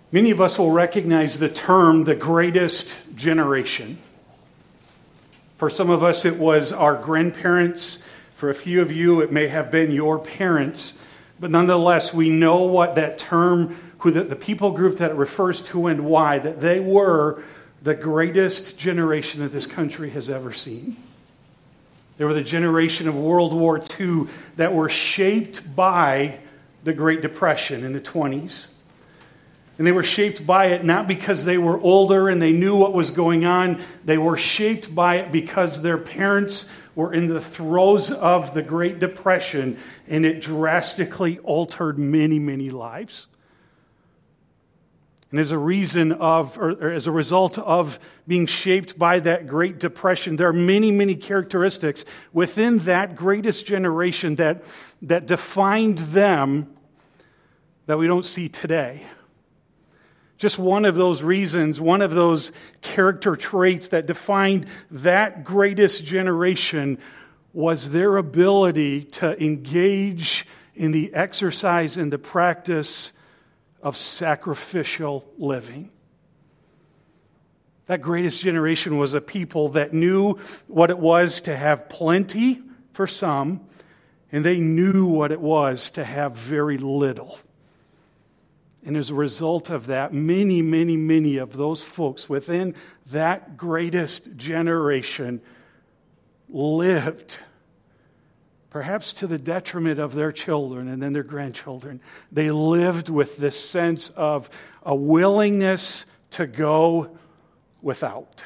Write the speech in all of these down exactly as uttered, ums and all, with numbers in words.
Many of us will recognize the term the greatest generation. For some of us, it was our grandparents. For a few of you, it may have been your parents. But nonetheless, we know what that term, who the, the people group that it refers to and why, that they were the greatest generation that this country has ever seen. They were the generation of World War Two that were shaped by the Great Depression in the twenties. And they were shaped by it not because they were older and they knew what was going on. They were shaped by it because their parents were in the throes of the Great Depression, and it drastically altered many, many lives. And as a reason of, or, or as a result of being shaped by that Great Depression, there are many, many characteristics within that greatest generation that, that defined them that we don't see today. Just one of those reasons, one of those character traits that defined that greatest generation was their ability to engage in the exercise and the practice of sacrificial living. That greatest generation was a people that knew what it was to have plenty for some, and they knew what it was to have very little. And as a result of that, many, many, many of those folks within that greatest generation lived, perhaps to the detriment of their children and then their grandchildren. They lived with this sense of a willingness to go without.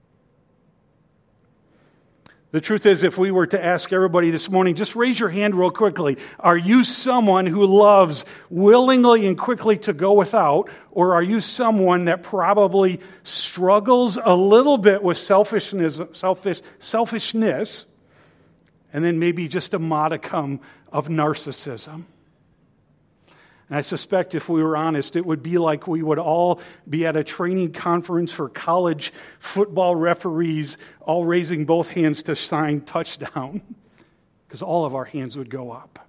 The truth is, if we were to ask everybody this morning, just raise your hand real quickly. Are you someone who loves willingly and quickly to go without? Or are you someone that probably struggles a little bit with selfishness, selfish, selfishness, and then maybe just a modicum of narcissism? And I suspect if we were honest, it would be like we would all be at a training conference for college football referees, all raising both hands to sign touchdown, because all of our hands would go up.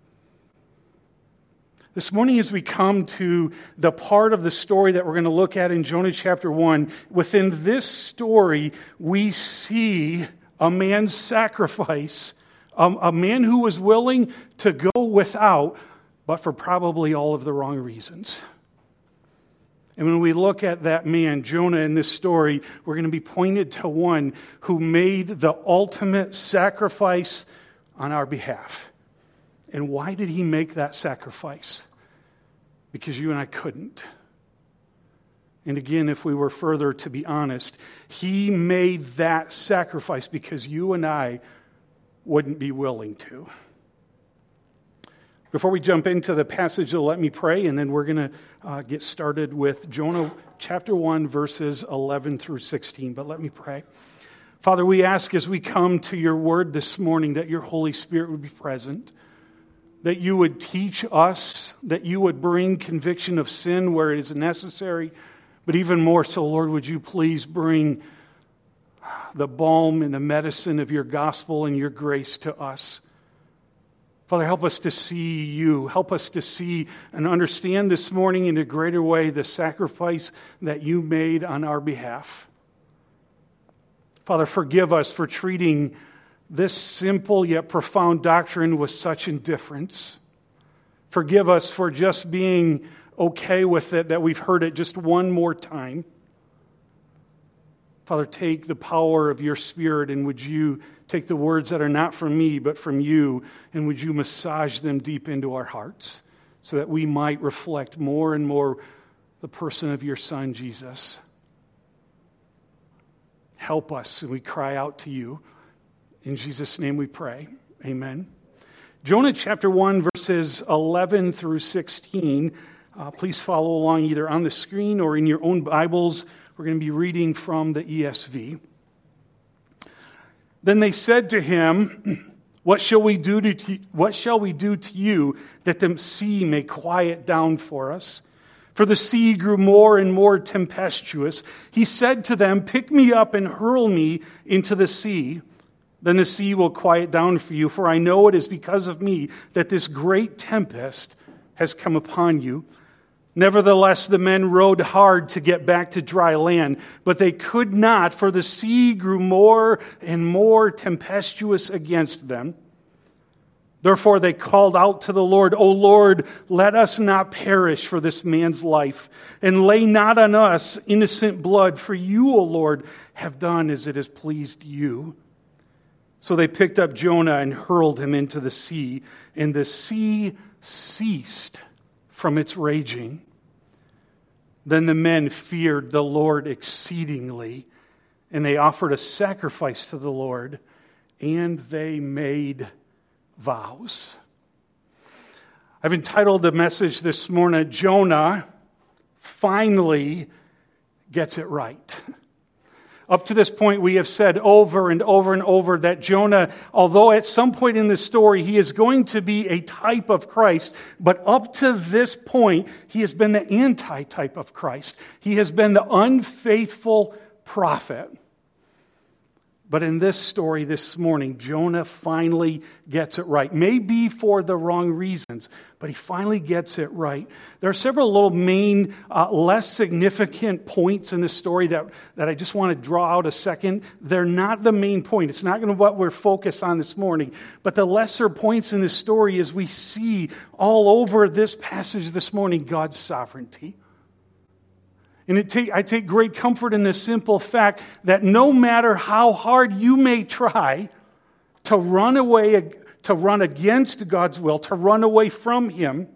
This morning, as we come to the part of the story that we're going to look at in Jonah chapter one, within this story, we see a man's sacrifice, a, a man who was willing to go without, but for probably all of the wrong reasons. And when we look at that man, Jonah, in this story, we're going to be pointed to one who made the ultimate sacrifice on our behalf. And why did he make that sacrifice? Because you and I couldn't. And again, if we were further to be honest, he made that sacrifice because you and I wouldn't be willing to. Before we jump into the passage, let me pray, and then we're going to uh, get started with Jonah chapter one, verses eleven through sixteen. But let me pray. Father, we ask as we come to your word this morning that your Holy Spirit would be present, that you would teach us, that you would bring conviction of sin where it is necessary, but even more so, Lord, would you please bring the balm and the medicine of your gospel and your grace to us. Father, help us to see you. Help us to see and understand this morning in a greater way the sacrifice that you made on our behalf. Father, forgive us for treating this simple yet profound doctrine with such indifference. Forgive us for just being okay with it, that we've heard it just one more time. Father, take the power of your Spirit, and would you take the words that are not from me but from you, and would you massage them deep into our hearts so that we might reflect more and more the person of your Son, Jesus. Help us, and we cry out to you. In Jesus' name we pray. Amen. Jonah chapter one, verses eleven through sixteen. Uh, please follow along either on the screen or in your own Bibles. We're going to be reading from the E S V. Then they said to him, What shall we do to what shall we do to you that the sea may quiet down for us? For the sea grew more and more tempestuous. He said to them, Pick me up and hurl me into the sea. Then the sea will quiet down for you, for I know it is because of me that this great tempest has come upon you. Nevertheless, the men rowed hard to get back to dry land, but they could not, for the sea grew more and more tempestuous against them. Therefore they called out to the Lord, O Lord, let us not perish for this man's life, and lay not on us innocent blood, for you, O Lord, have done as it has pleased you. So they picked up Jonah and hurled him into the sea, and the sea ceased from its raging. Then the men feared the Lord exceedingly, and they offered a sacrifice to the Lord, and they made vows. I've entitled the message this morning, Jonah finally gets it right. Up to this point, we have said over and over and over that Jonah, although at some point in the story he is going to be a type of Christ, but up to this point, he has been the anti-type of Christ. He has been the unfaithful prophet. But in this story this morning, Jonah finally gets it right. Maybe for the wrong reasons, but he finally gets it right. There are several little main, uh, less significant points in this story that, that I just want to draw out a second. They're not the main point. It's not going to be what we're focused on this morning. But the lesser points in this story is we see all over this passage this morning God's sovereignty. And it take, I take great comfort in the simple fact that no matter how hard you may try to run away, to run against God's will, to run away from Him,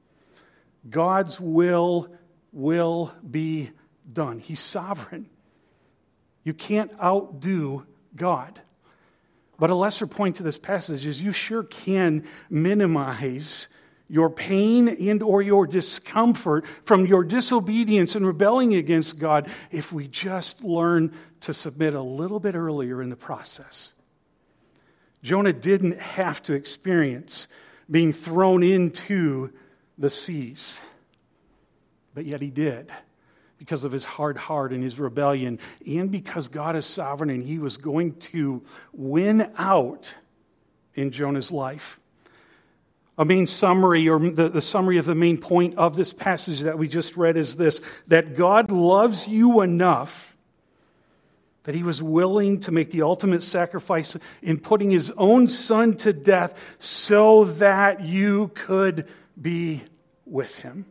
God's will will be done. He's sovereign. You can't outdo God. But a lesser point to this passage is you sure can minimize your pain and or your discomfort from your disobedience and rebelling against God if we just learn to submit a little bit earlier in the process. Jonah didn't have to experience being thrown into the seas, but yet he did because of his hard heart and his rebellion, and because God is sovereign and He was going to win out in Jonah's life. A main summary, or the, the summary of the main point of this passage that we just read is this, that God loves you enough that He was willing to make the ultimate sacrifice in putting His own Son to death so that you could be with Him.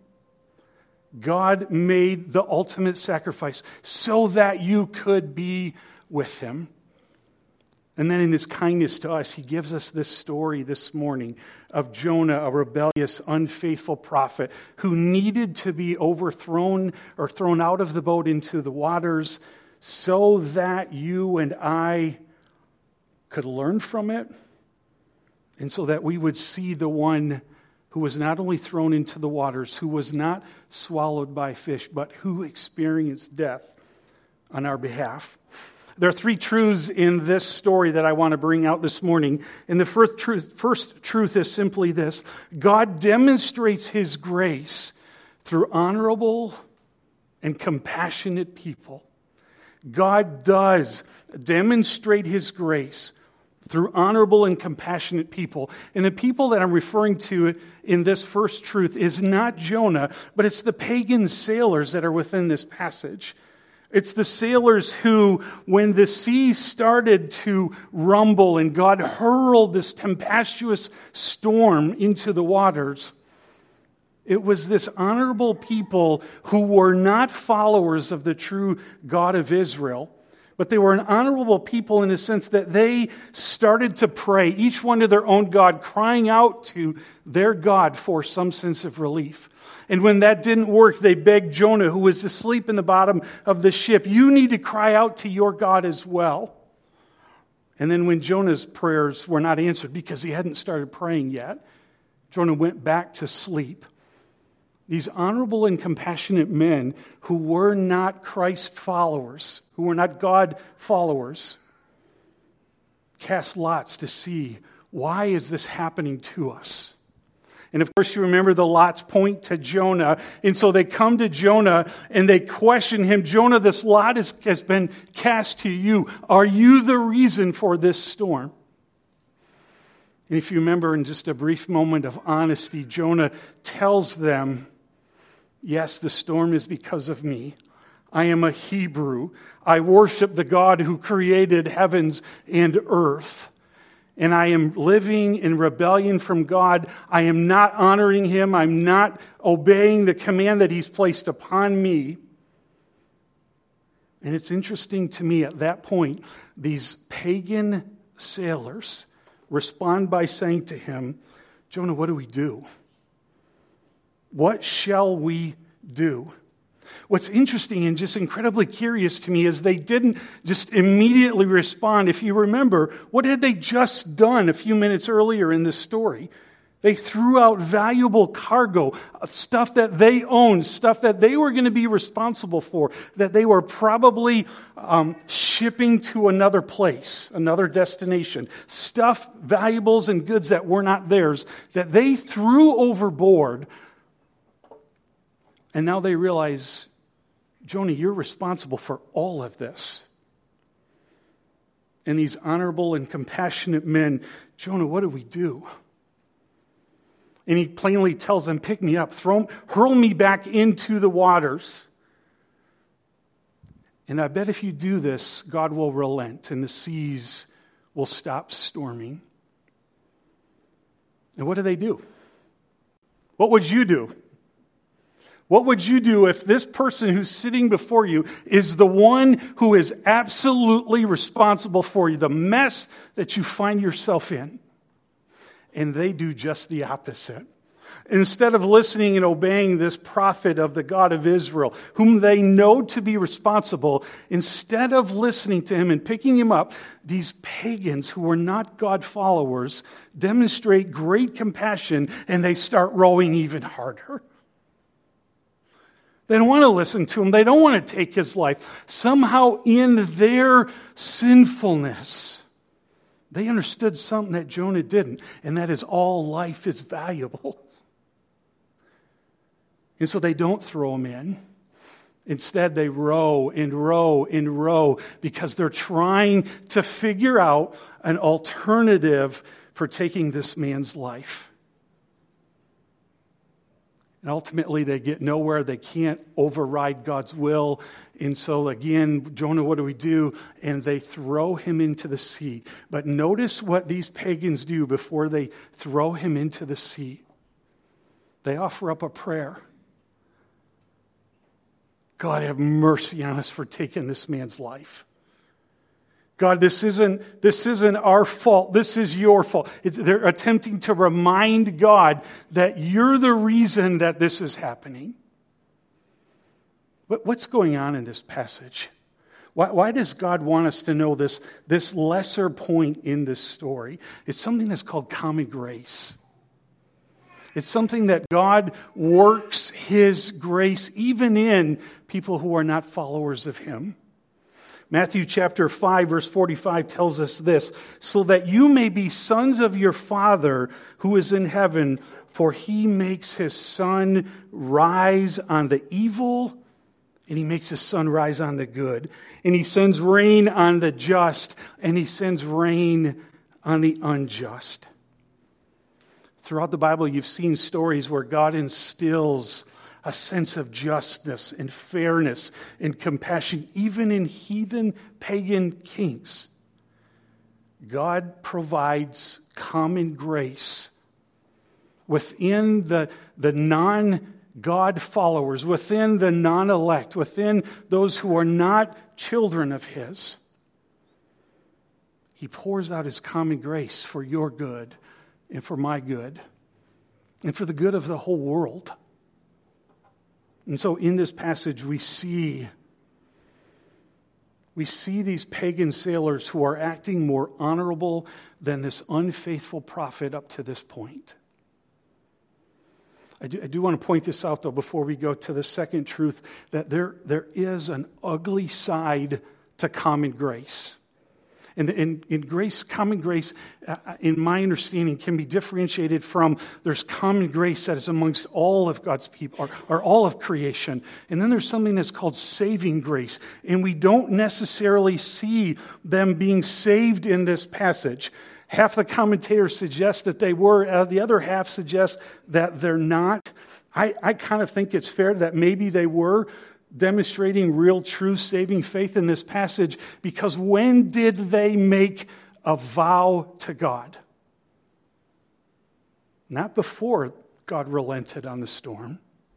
God made the ultimate sacrifice so that you could be with Him. And then in His kindness to us, He gives us this story this morning of Jonah, a rebellious, unfaithful prophet who needed to be overthrown or thrown out of the boat into the waters so that you and I could learn from it, and so that we would see the one who was not only thrown into the waters, who was not swallowed by fish, but who experienced death on our behalf. There are three truths in this story that I want to bring out this morning. And the first truth, first truth is simply this: God demonstrates His grace through honorable and compassionate people. God does demonstrate His grace through honorable and compassionate people. And the people that I'm referring to in this first truth is not Jonah, but it's the pagan sailors that are within this passage. It's the sailors who, when the sea started to rumble and God hurled this tempestuous storm into the waters, it was this honorable people who were not followers of the true God of Israel, but they were an honorable people in the sense that they started to pray, each one to their own God, crying out to their God for some sense of relief. And when that didn't work, they begged Jonah, who was asleep in the bottom of the ship, you need to cry out to your God as well. And then when Jonah's prayers were not answered because he hadn't started praying yet, Jonah went back to sleep. These honorable and compassionate men who were not Christ followers, who were not God followers, cast lots to see, why is this happening to us? And of course, you remember the lots point to Jonah. And so they come to Jonah and they question him. Jonah, this lot is, has been cast to you. Are you the reason for this storm? And if you remember, in just a brief moment of honesty, Jonah tells them Yes, the storm is because of me. I am a Hebrew. I worship the God who created heavens and earth. And I am living in rebellion from God. I am not honoring Him. I'm not obeying the command that He's placed upon me. And it's interesting to me at that point, these pagan sailors respond by saying to him, Jonah, what do we do? What shall we do? What's interesting and just incredibly curious to me is they didn't just immediately respond. If you remember, what had they just done a few minutes earlier in this story? They threw out valuable cargo, stuff that they owned, stuff that they were going to be responsible for, that they were probably um, shipping to another place, another destination. Stuff, valuables, and goods that were not theirs, that they threw overboard. And now they realize, Jonah, you're responsible for all of this. And these honorable and compassionate men, Jonah, what do we do? And he plainly tells them, pick me up, throw, hurl me back into the waters. And I bet if you do this, God will relent and the seas will stop storming. And what do they do? What would you do? What would you do if this person who's sitting before you is the one who is absolutely responsible for you, the mess that you find yourself in? And they do just the opposite. Instead of listening and obeying this prophet of the God of Israel, whom they know to be responsible, instead of listening to him and picking him up, these pagans who were not God followers demonstrate great compassion and they start rowing even harder. They don't want to listen to him. They don't want to take his life. Somehow in their sinfulness, they understood something that Jonah didn't, and that is all life is valuable. And so they don't throw him in. Instead, they row and row and row because they're trying to figure out an alternative for taking this man's life. And ultimately, they get nowhere. They can't override God's will. And so again, Jonah, what do we do? And they throw him into the sea. But notice what these pagans do before they throw him into the sea. They offer up a prayer. God, have mercy on us for taking this man's life. God, this isn't, this isn't our fault. This is your fault. It's, they're attempting to remind God that you're the reason that this is happening. But what's going on in this passage? Why, why does God want us to know this, this lesser point in this story? It's something that's called common grace. It's something that God works His grace even in people who are not followers of Him. Matthew chapter five, verse forty-five tells us this, so that you may be sons of your Father who is in heaven, for He makes His sun rise on the evil, and He makes His sun rise on the good. And He sends rain on the just, and He sends rain on the unjust. Throughout the Bible, you've seen stories where God instills a sense of justice and fairness and compassion, even in heathen pagan kings. God provides common grace within the, the non-God followers, within the non-elect, within those who are not children of His. He pours out His common grace for your good and for my good and for the good of the whole world. And so in this passage we see we see these pagan sailors who are acting more honorable than this unfaithful prophet up to this point. I do, I do want to point this out, though, before we go to the second truth, that there, there is an ugly side to common grace. And in, in grace, common grace, uh, in my understanding, can be differentiated from there's common grace that is amongst all of God's people, or, or all of creation. And then there's something that's called saving grace. And we don't necessarily see them being saved in this passage. Half the commentators suggest that they were, uh, the other half suggests that they're not. I, I kind of think it's fair that maybe they were demonstrating real, true saving faith in this passage, because when did they make a vow to God? Not before God relented on the storm.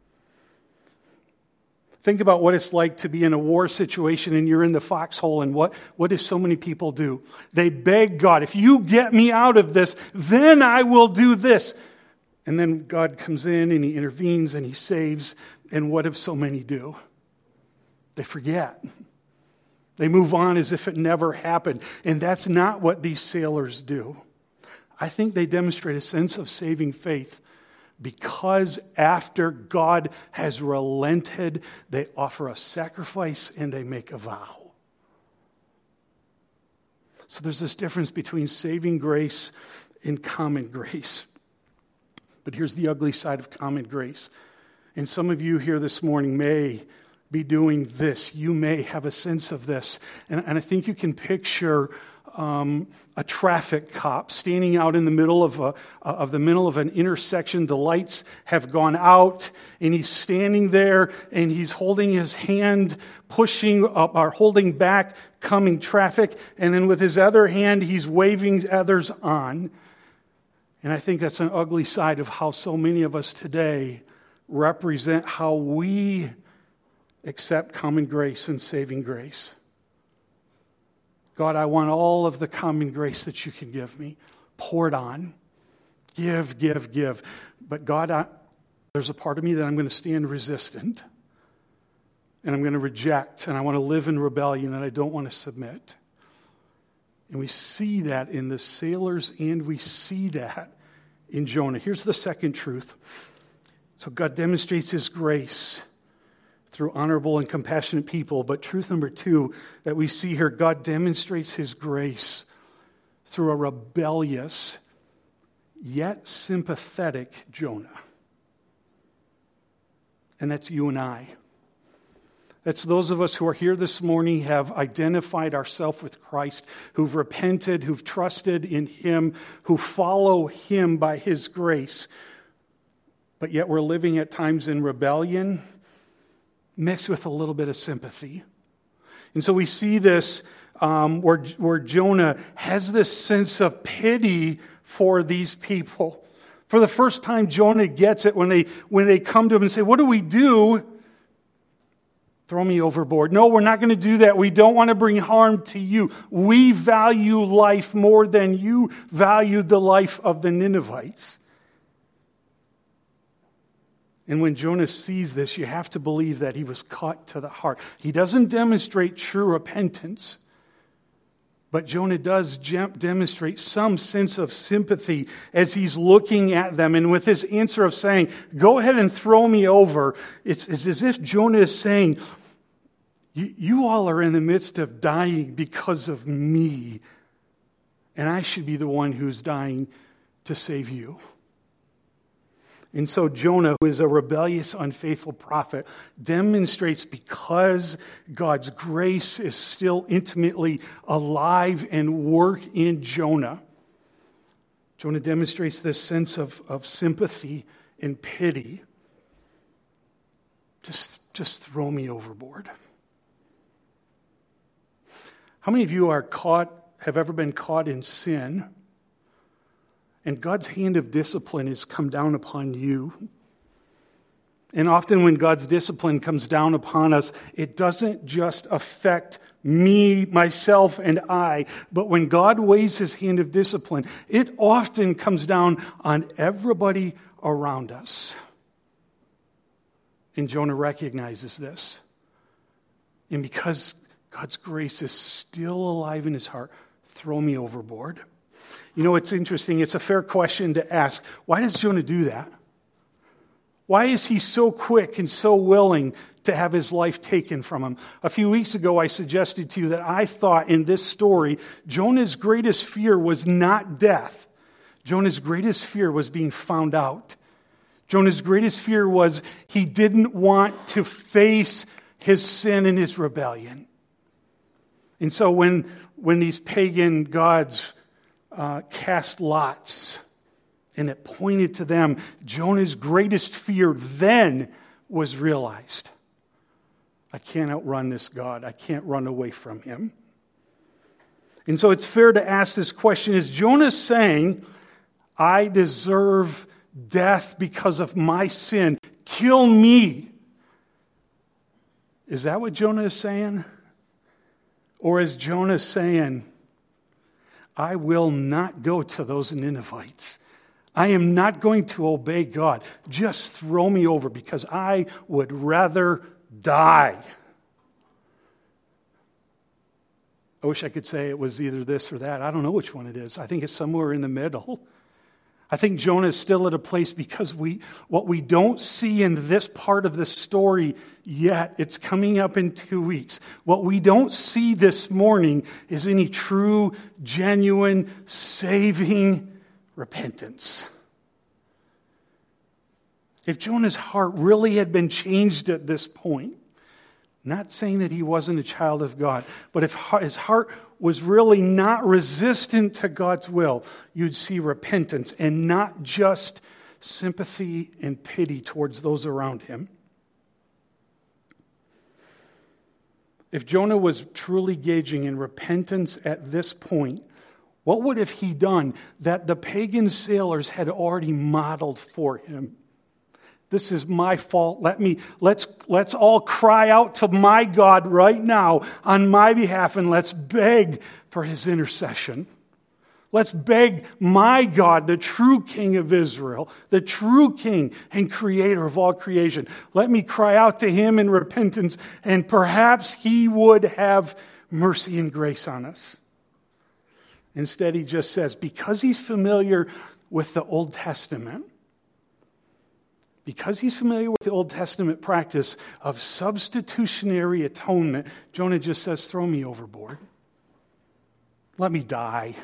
Think about what it's like to be in a war situation and you're in the foxhole, and what, what do so many people do? They beg God, if you get me out of this, then I will do this. And then God comes in and he intervenes and he saves. And what do so many do? They forget. They move on as if it never happened. And that's not what these sailors do. I think they demonstrate a sense of saving faith because after God has relented, they offer a sacrifice and they make a vow. So there's this difference between saving grace and common grace. But here's the ugly side of common grace. And some of you here this morning may be doing this. You may have a sense of this. And, and I think you can picture um, a traffic cop standing out in the middle of a, of the middle of an intersection. The lights have gone out, and he's standing there, and he's holding his hand, pushing up or holding back coming traffic, and then with his other hand, he's waving others on. And I think that's an ugly side of how so many of us today represent how we accept common grace and saving grace. God, I want all of the common grace that you can give me poured on. Give, give, give. But God, I, there's a part of me that I'm going to stand resistant. And I'm going to reject. And I want to live in rebellion, and I don't want to submit. And we see that in the sailors, and we see that in Jonah. Here's the second truth. So God demonstrates his grace through honorable and compassionate people. But truth number two that we see here, God demonstrates his grace through a rebellious yet sympathetic Jonah. And that's you and I. That's those of us who are here this morning, have identified ourselves with Christ, who've repented, who've trusted in him, who follow him by his grace. But yet we're living at times in rebellion, mixed with a little bit of sympathy. And so we see this um, where, where Jonah has this sense of pity for these people. For the first time, Jonah gets it when they, when they come to him and say, what do we do? Throw me overboard. No, we're not going to do that. We don't want to bring harm to you. We value life more than you valued the life of the Ninevites. And when Jonah sees this, you have to believe that he was caught to the heart. He doesn't demonstrate true repentance, but Jonah does demonstrate some sense of sympathy as he's looking at them. And with his answer of saying, go ahead and throw me over, it's, it's as if Jonah is saying, you all are in the midst of dying because of me, and I should be the one who's dying to save you. And so Jonah, who is a rebellious, unfaithful prophet, demonstrates because God's grace is still intimately alive and work in Jonah. Jonah demonstrates this sense of, of sympathy and pity. Just, just throw me overboard. How many of you are caught, have ever been caught in sin? And God's hand of discipline has come down upon you. And often when God's discipline comes down upon us, it doesn't just affect me, myself, and I, but when God waves his hand of discipline, it often comes down on everybody around us. And Jonah recognizes this. And because God's grace is still alive in his heart, throw me overboard. You know, it's interesting. It's a fair question to ask. Why does Jonah do that? Why is he so quick and so willing to have his life taken from him? A few weeks ago, I suggested to you that I thought in this story, Jonah's greatest fear was not death. Jonah's greatest fear was being found out. Jonah's greatest fear was he didn't want to face his sin and his rebellion. And so when, when these pagan gods Uh, cast lots, And it pointed to them. Jonah's greatest fear then was realized. I can't outrun this God. I can't run away from him. And so it's fair to ask this question, is Jonah saying, I deserve death because of my sin? Kill me. Is that what Jonah is saying? Or is Jonah saying, I will not go to those Ninevites. I am not going to obey God. Just throw me over because I would rather die. I wish I could say it was either this or that. I don't know which one it is. I think it's somewhere in the middle. I think Jonah is still at a place because we what we don't see in this part of the story yet, it's coming up in two weeks. What we don't see this morning is any true, genuine, saving repentance. If Jonah's heart really had been changed at this point, not saying that he wasn't a child of God, but if his heart was really not resistant to God's will, you'd see repentance and not just sympathy and pity towards those around him. If Jonah was truly gauging in repentance at this point, what would have he done that the pagan sailors had already modeled for him? This is my fault. Let me, let's, let's all cry out to my God right now on my behalf and let's beg for his intercession. Let's beg my God, the true King of Israel, the true King and Creator of all creation. Let me cry out to him in repentance and perhaps he would have mercy and grace on us. Instead, he just says, because he's familiar with the Old Testament, Because he's familiar with the Old Testament practice of substitutionary atonement, Jonah just says, throw me overboard. Let me die.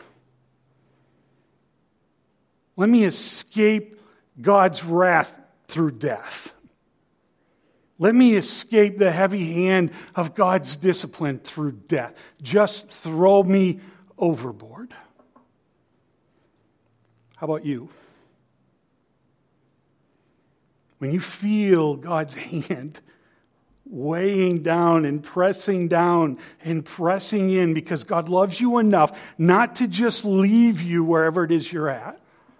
Let me escape God's wrath through death. Let me escape the heavy hand of God's discipline through death. Just throw me overboard. How about you? When you feel God's hand weighing down and pressing down and pressing in because God loves you enough not to just leave you wherever it is you're at.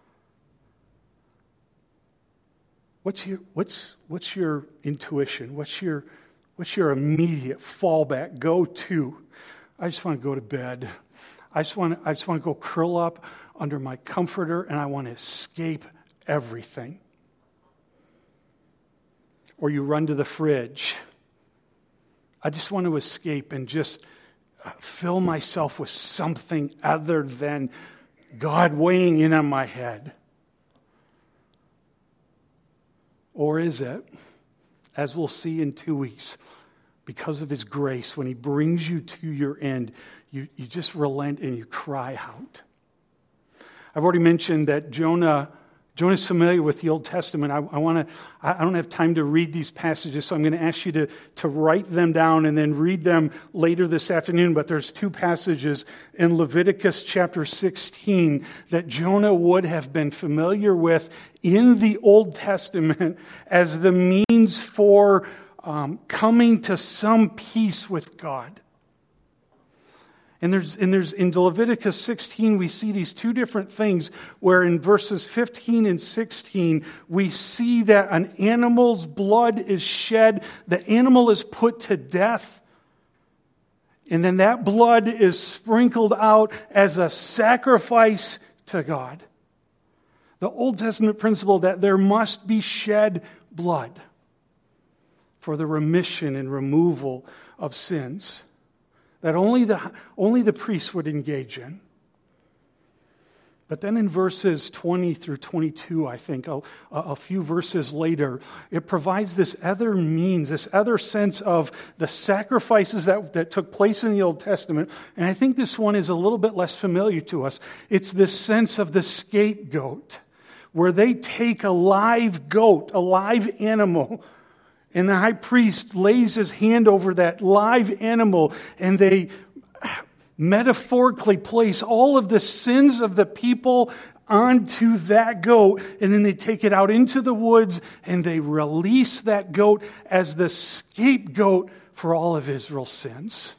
What's your what's what's your intuition? What's your what's your immediate fallback go to? I just want to go to bed. I just want to, I just want to go curl up under my comforter and I want to escape everything. Or you run to the fridge. I just want to escape and just fill myself with something other than God weighing in on my head. Or is it, as we'll see in two weeks, because of his grace, when he brings you to your end, you, you just relent and you cry out. I've already mentioned that Jonah Jonah's familiar with the Old Testament. I, I want to. I don't have time to read these passages, so I'm going to ask you to, to write them down and then read them later this afternoon. But there's two passages in Leviticus chapter sixteen that Jonah would have been familiar with in the Old Testament as the means for um, coming to some peace with God. And there's, and there's in Leviticus sixteen, we see these two different things where in verses fifteen and sixteen, we see that an animal's blood is shed, the animal is put to death, and then that blood is sprinkled out as a sacrifice to God. The Old Testament principle that there must be shed blood for the remission and removal of sins. That only the, only the priest would engage in. But then in verses twenty through twenty-two, I think, a, a few verses later, it provides this other means, this other sense of the sacrifices that, that took place in the Old Testament. And I think this one is a little bit less familiar to us. It's this sense of the scapegoat, where they take a live goat, a live animal, and the high priest lays his hand over that live animal, and they metaphorically place all of the sins of the people onto that goat, and then they take it out into the woods and they release that goat as the scapegoat for all of Israel's sins.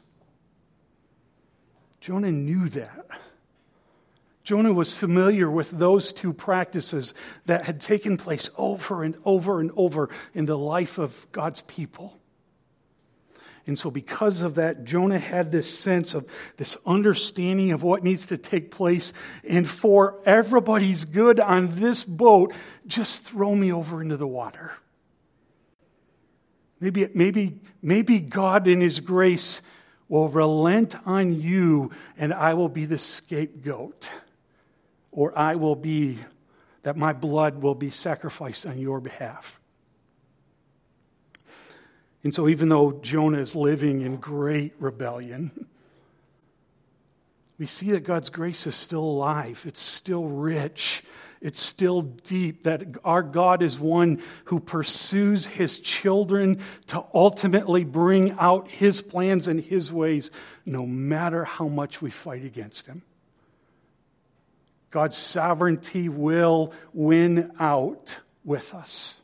Jonah knew that. Jonah was familiar with those two practices that had taken place over and over and over in the life of God's people. And so because of that, Jonah had this sense of this understanding of what needs to take place. And for everybody's good on this boat, just throw me over into the water. Maybe, maybe, maybe God in His grace will relent on you and I will be the scapegoat. Or I will be, that my blood will be sacrificed on your behalf. And so even though Jonah is living in great rebellion, we see that God's grace is still alive. It's still rich. It's still deep. That our God is one who pursues His children to ultimately bring out His plans and His ways, no matter how much we fight against Him. God's sovereignty will win out with us.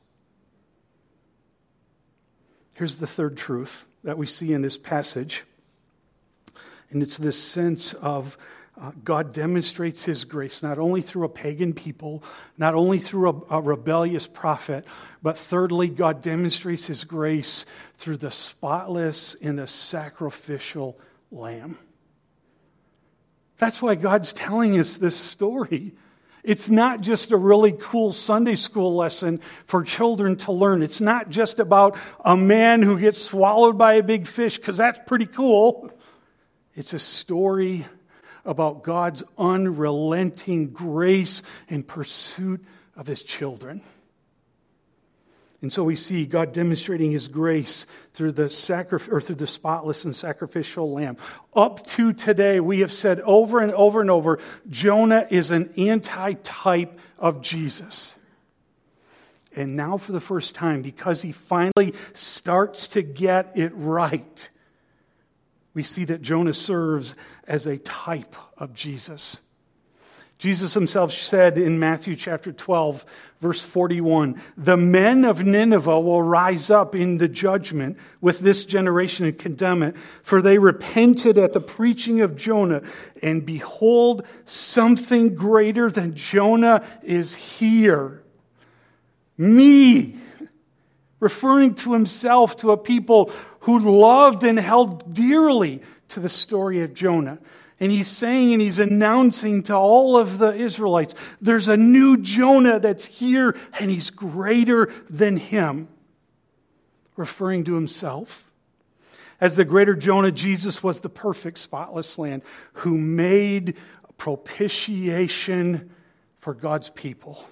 Here's the third truth that we see in this passage. And it's this sense of uh, God demonstrates His grace, not only through a pagan people, not only through a, a rebellious prophet, but thirdly, God demonstrates His grace through the spotless and the sacrificial lamb. That's why God's telling us this story. It's not just a really cool Sunday school lesson for children to learn. It's not just about a man who gets swallowed by a big fish, because that's pretty cool. It's a story about God's unrelenting grace in pursuit of His children. And so we see God demonstrating His grace through the sacrifice, or through the spotless and sacrificial lamb. Up to today, we have said over and over and over, Jonah is an anti-type of Jesus. And now for the first time, because he finally starts to get it right, we see that Jonah serves as a type of Jesus. Jesus Himself said in Matthew chapter twelve, verse forty-one, "The men of Nineveh will rise up in the judgment with this generation and condemn it, for they repented at the preaching of Jonah, and behold, something greater than Jonah is here." Me, referring to Himself to a people who loved and held dearly to the story of Jonah. And He's saying and He's announcing to all of the Israelites, there's a new Jonah that's here and he's greater than him. Referring to Himself. As the greater Jonah, Jesus was the perfect, spotless lamb who made propitiation for God's people.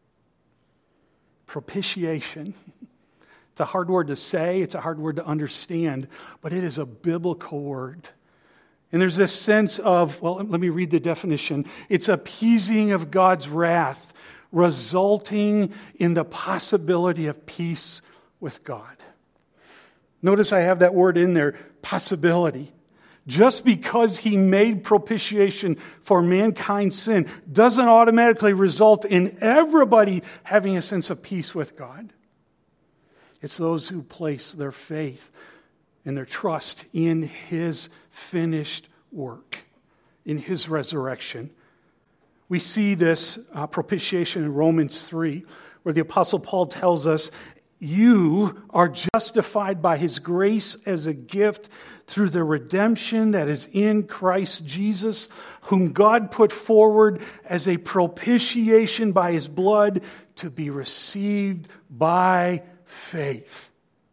Propitiation. It's a hard word to say, it's a hard word to understand, but it is a biblical word. And there's this sense of, well, let me read the definition. It's appeasing of God's wrath, resulting in the possibility of peace with God. Notice I have that word in there, possibility. Just because He made propitiation for mankind's sin doesn't automatically result in everybody having a sense of peace with God. It's those who place their faith and their trust in His finished work, in His resurrection. We see this uh, propitiation in Romans three, where the Apostle Paul tells us, "You are justified by His grace as a gift through the redemption that is in Christ Jesus, whom God put forward as a propitiation by His blood to be received by faith."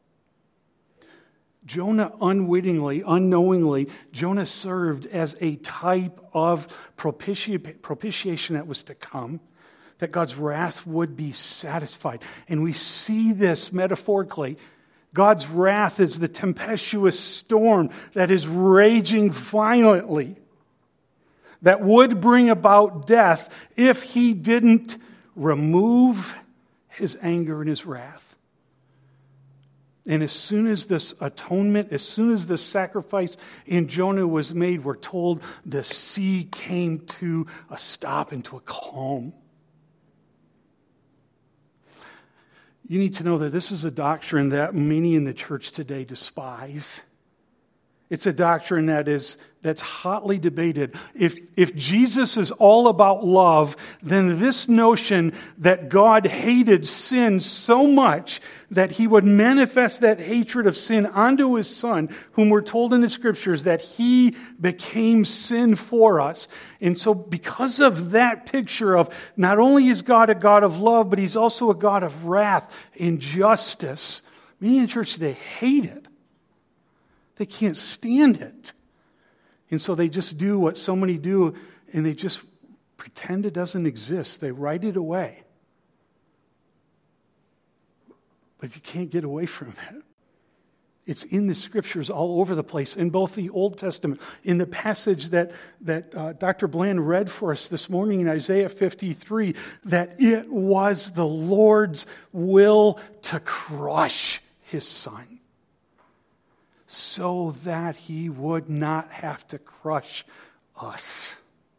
Jonah unwittingly, unknowingly, Jonah served as a type of propiti- propitiation that was to come, that God's wrath would be satisfied. And we see this metaphorically. God's wrath is the tempestuous storm that is raging violently, that would bring about death if He didn't remove His anger and His wrath. And as soon as this atonement, as soon as this sacrifice in Jonah was made, we're told the sea came to a stop and to a calm. You need to know that this is a doctrine that many in the church today despise. It's a doctrine that is that's hotly debated. If if Jesus is all about love, then this notion that God hated sin so much that he would manifest that hatred of sin onto his Son, whom we're told in the Scriptures that he became sin for us. And so because of that picture of not only is God a God of love, but he's also a God of wrath and justice, many in the church today hate it. They can't stand it. And so they just do what so many do, and they just pretend it doesn't exist. They write it away. But you can't get away from it. It's in the Scriptures all over the place, in both the Old Testament, in the passage that, that uh, Doctor Bland read for us this morning in Isaiah fifty-three, that it was the Lord's will to crush his Son, so that he would not have to crush us.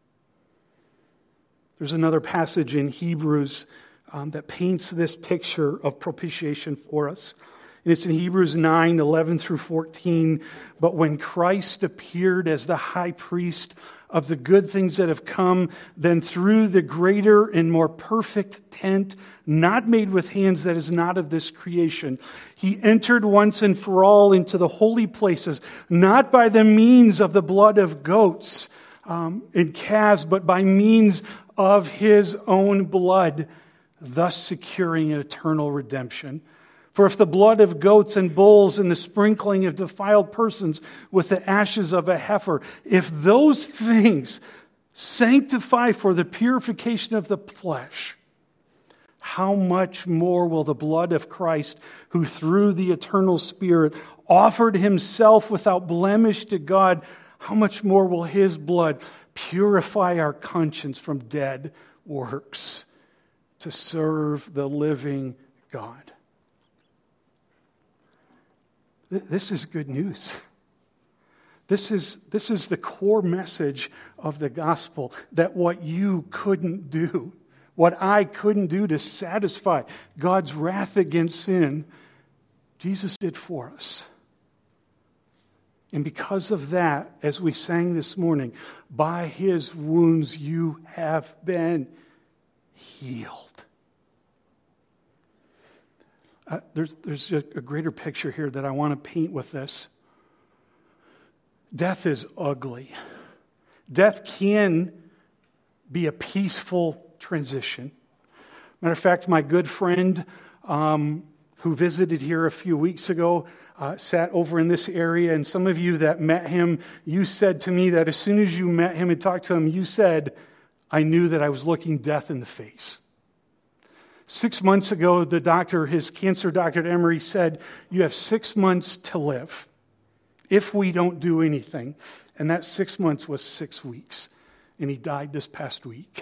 There's another passage in Hebrews um, that paints this picture of propitiation for us. And it's in Hebrews nine, eleven through fourteen. But when Christ appeared as the high priest of the good things that have come, then through the greater and more perfect tent, not made with hands, that is not of this creation, he entered once and for all into the holy places, not by the means of the blood of goats um, and calves, but by means of his own blood, thus securing an eternal redemption. For if the blood of goats and bulls and the sprinkling of defiled persons with the ashes of a heifer, if those things sanctify for the purification of the flesh, how much more will the blood of Christ, who through the eternal Spirit offered himself without blemish to God, how much more will his blood purify our conscience from dead works to serve the living God? This is good news. This is, this is the core message of the gospel, that what you couldn't do, what I couldn't do to satisfy God's wrath against sin, Jesus did for us. And because of that, as we sang this morning, by his wounds you have been healed. Uh, there's there's a, a greater picture here that I want to paint with this. Death is ugly. Death can be a peaceful transition. Matter of fact, my good friend um, who visited here a few weeks ago uh, sat over in this area, and some of you that met him, you said to me that as soon as you met him and talked to him, you said, I knew that I was looking death in the face. Six months ago, the doctor, his cancer doctor at Emory, said, you have six months to live if we don't do anything. And that six months was six weeks. And he died this past week.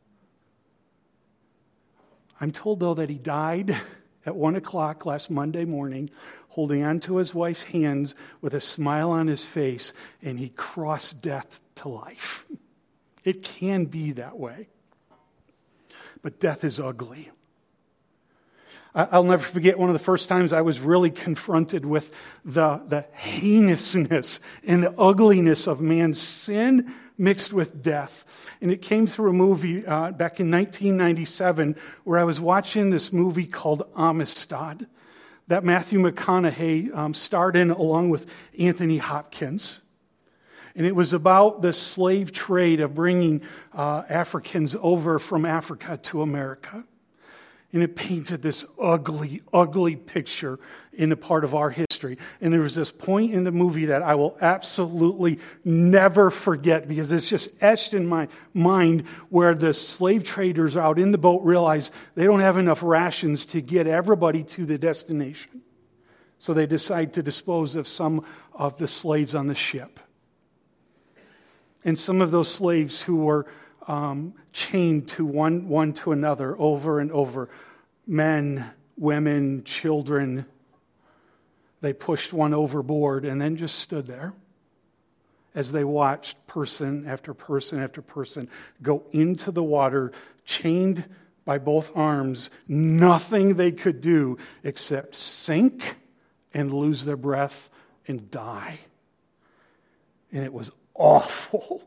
I'm told, though, that he died at one o'clock last Monday morning, holding onto his wife's hands with a smile on his face, and he crossed death to life. It can be that way. But death is ugly. I'll never forget one of the first times I was really confronted with the, the heinousness and the ugliness of man's sin mixed with death. And it came through a movie uh, back in nineteen ninety-seven where I was watching this movie called Amistad that Matthew McConaughey um, starred in along with Anthony Hopkins. And it was about the slave trade of bringing uh, Africans over from Africa to America. And it painted this ugly, ugly picture in a part of our history. And there was this point in the movie that I will absolutely never forget because it's just etched in my mind where the slave traders out in the boat realize they don't have enough rations to get everybody to the destination. So they decide to dispose of some of the slaves on the ship. And some of those slaves who were Um, chained to one, one to another over and over. Men, women, children. they pushed one overboard and then just stood there as they watched person after person after person go into the water, chained by both arms, nothing they could do except sink and lose their breath and die. And it was awful.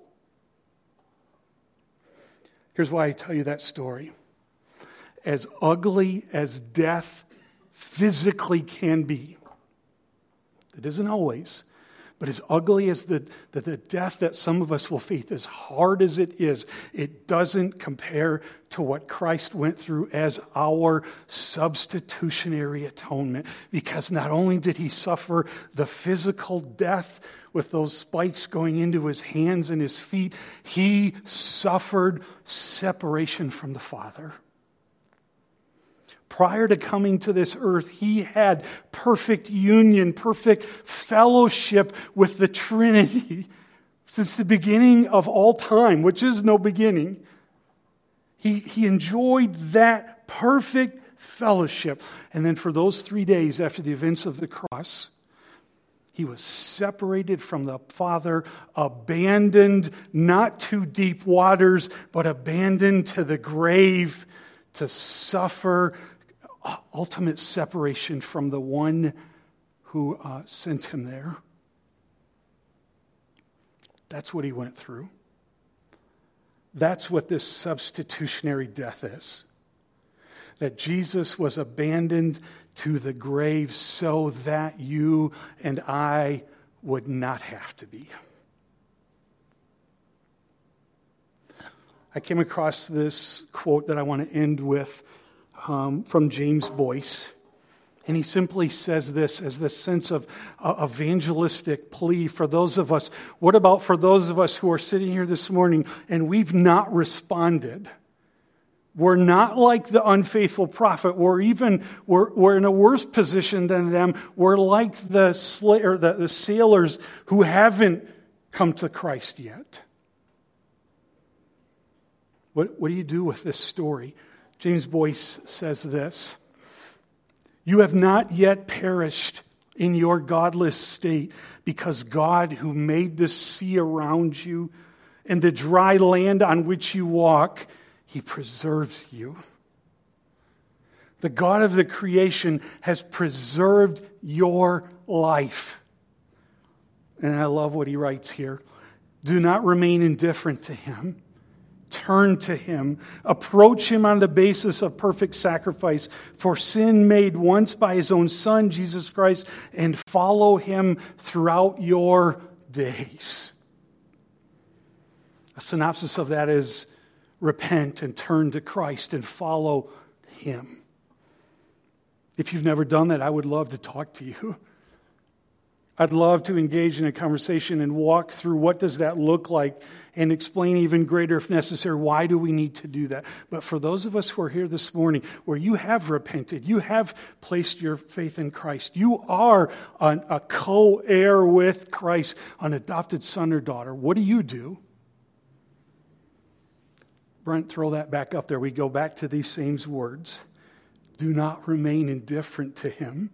Here's why I tell you that story. As ugly as death physically can be, it isn't always, but as ugly as the, the, the death that some of us will face, as hard as it is, it doesn't compare to what Christ went through as our substitutionary atonement. Because not only did he suffer the physical death with those spikes going into his hands and his feet, he suffered separation from the Father. Prior to coming to this earth, he had perfect union, perfect fellowship with the Trinity since the beginning of all time, which is no beginning. He, he enjoyed that perfect fellowship. And then for those three days after the events of the cross, he was separated from the Father, abandoned not to deep waters, but abandoned to the grave to suffer ultimate separation from the one who uh, sent him there. That's what he went through. That's what this substitutionary death is. That Jesus was abandoned to the grave so that you and I would not have to be. I came across this quote that I want to end with um, from James Boyce. And he simply says this as the sense of uh, evangelistic plea for those of us. What about for those of us who are sitting here this morning and we've not responded? We're not like the unfaithful prophet. We're even, we're, we're in a worse position than them. We're like the, sla- or the, the sailors who haven't come to Christ yet. What, what do you do with this story? James Boyce says this: you have not yet perished in your godless state, because God, who made the sea around you and the dry land on which you walk, He preserves you. The God of the creation has preserved your life. And I love what he writes here. Do not remain indifferent to Him. Turn to Him. Approach Him on the basis of perfect sacrifice for sin made once by His own Son, Jesus Christ, and follow Him throughout your days. A synopsis of that is repent and turn to Christ and follow Him. If you've never done that, I would love to talk to you. I'd love to engage in a conversation and walk through what does that look like and explain even greater if necessary, why do we need to do that? But for those of us who are here this morning where you have repented, you have placed your faith in Christ, you are an, a co-heir with Christ, an adopted son or daughter, what do you do? Brent, throw that back up there. We go back to these same words. Do not remain indifferent to Him.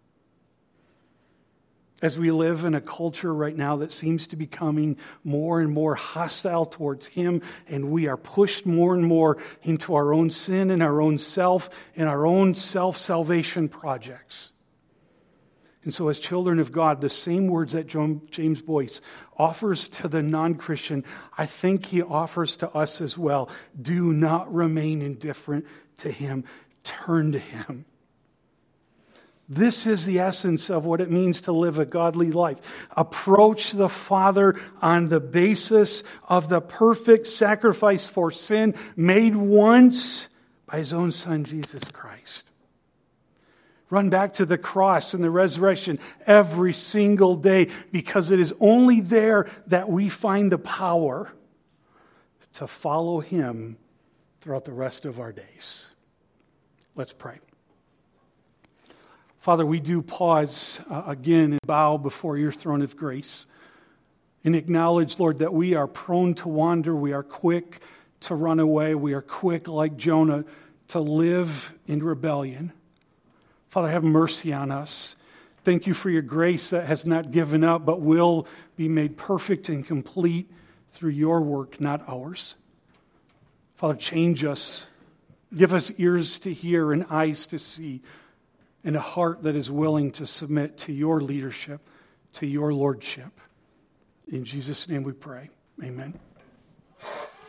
As we live in a culture right now that seems to be becoming more and more hostile towards Him, and we are pushed more and more into our own sin and our own self and our own self-salvation projects. And so as children of God, the same words that James Boyce offers to the non-Christian, I think he offers to us as well. Do not remain indifferent to Him. Turn to Him. This is the essence of what it means to live a godly life. Approach the Father on the basis of the perfect sacrifice for sin made once by His own Son, Jesus Christ. Run back to the cross and the resurrection every single day, because it is only there that we find the power to follow Him throughout the rest of our days. Let's pray. Father, we do pause uh, again and bow before your throne of grace and acknowledge, Lord, that we are prone to wander. We are quick to run away. We are quick, like Jonah, to live in rebellion. Father, have mercy on us, Thank you for your grace that has not given up, but will be made perfect and complete through your work, not ours. Father, change us. Give us ears to hear and eyes to see, and a heart that is willing to submit to your leadership, to your lordship. In Jesus' name we pray. Amen.